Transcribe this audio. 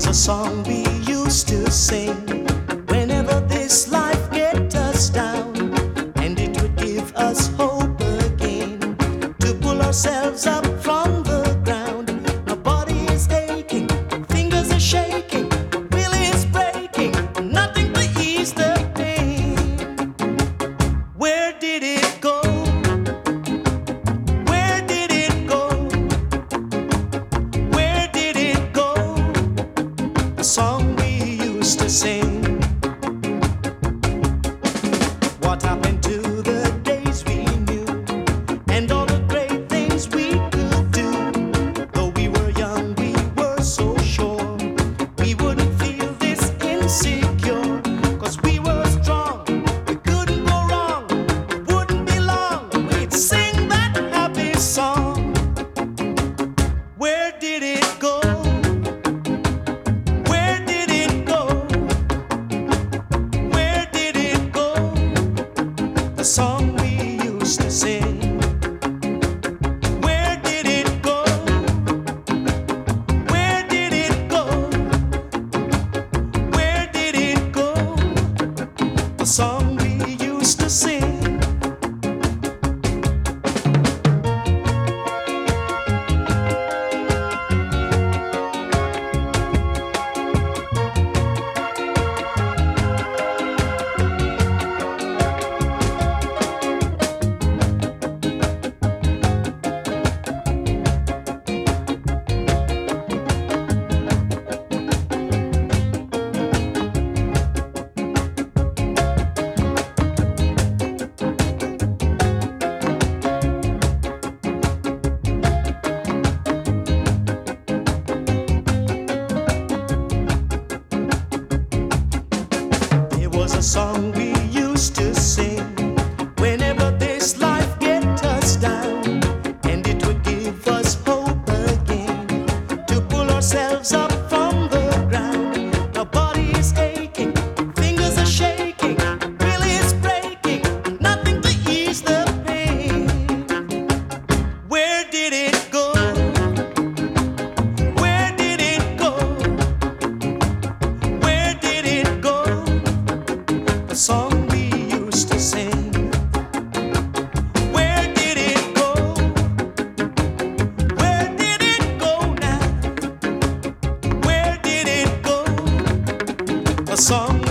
was a song we used to sing whenever this life get us down, and it would give us hope again to pull ourselves up from the ground. My body is aching, fingers are shaking, will is breaking, nothing to ease the pain. Where did it go? Where did it go? Where did it go? The song we used to sing. What happened to the days we knew and all the great things we could do? Though we were young, we were so sure we wouldn't feel this insecure, 'cause we were strong, we couldn't go wrong. It wouldn't be long, we'd sing that happy song. Where did it go? Where did it go? Where did it go? The song we used to sing. Where did it go? Where did it go? Where did it go? The song we used to sing. It was a song we used to sing whenever this life get us down, and it would give us hope again to pull ourselves up from the ground. Our body is aching, fingers are shaking, will is breaking, nothing to ease the pain. Where did it go? Where did it go? Where did it go? The song we used to sing. Where did it go? Where did it go now? Where did it go? The song